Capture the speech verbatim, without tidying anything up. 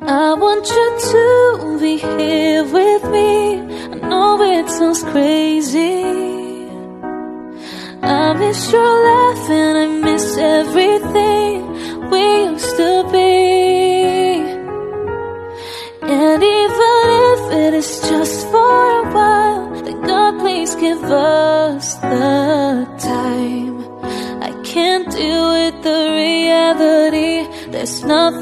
I want you to be here with me. I know it sounds crazy. I miss your laugh and I miss everything we used to be. And even if it is just for a while, then God please give us the time. I can't deal with the reality. There's nothing